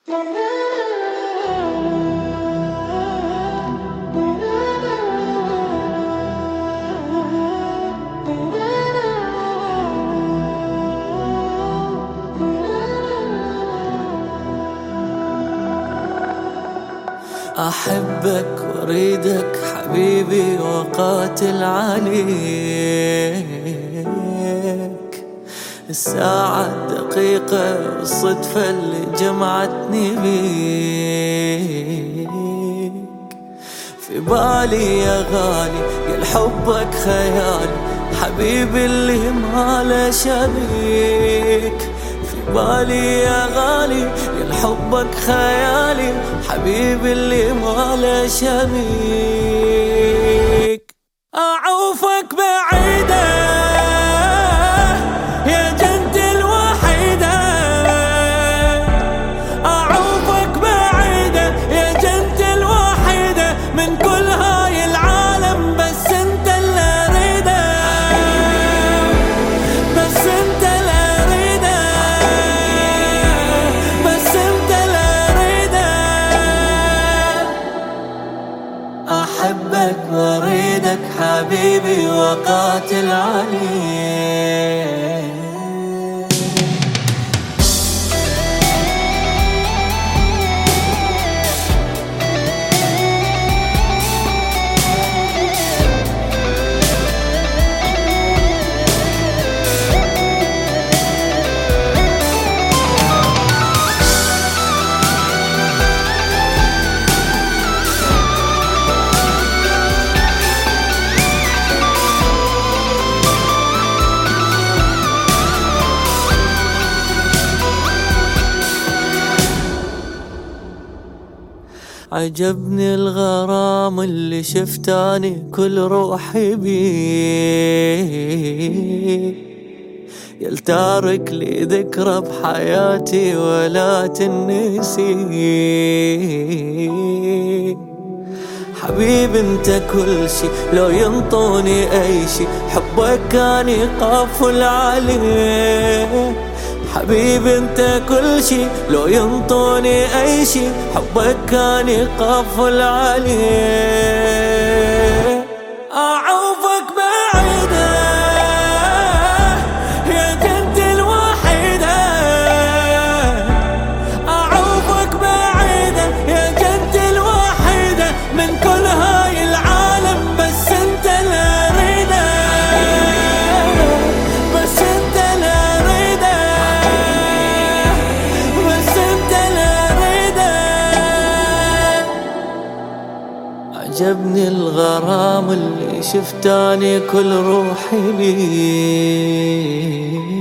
أحبك وأريدك حبيبي وقاتل عليك. الساعة الدقيقة والصدفة اللي جمعتني بيك. في بالي يا غالي قل حبك خيالي، حبيبي اللي ما له شبيك. في بالي يا غالي قل حبك خيالي، حبيبي اللي ما له شبيك. أعوفك بعيدة يا جنتي الوحيدة، أعوفك بعيدة يا جنتي الوحيدة من كل هاي العالم، بس انت اللي اريده، بس انت اللي اريده، بس انت اللي اريده. أحبك وأريدك حبيبي وقاتل عليك. عجبني الغرام اللي شفتاني كل روحي بيه، يلتارك لي ذكرى بحياتي ولا تنسي. حبيبي انت كل شي، لو ينطوني اي شي حبك كان يقفل عليه. حبيبي انت كل شي، لو ينطوني اي شي حبك كان يقفل عليه. اعوفك بعيدة يا جنتي الوحيدة، اعوفك بعيدة يا جنتي الوحيدة من كل هاي العالم، بس انت اللي اريده، بس انت اللي اريده، بس انت اللي اريده. عجبني الغرام اللي شفتاني كل روحي بيه.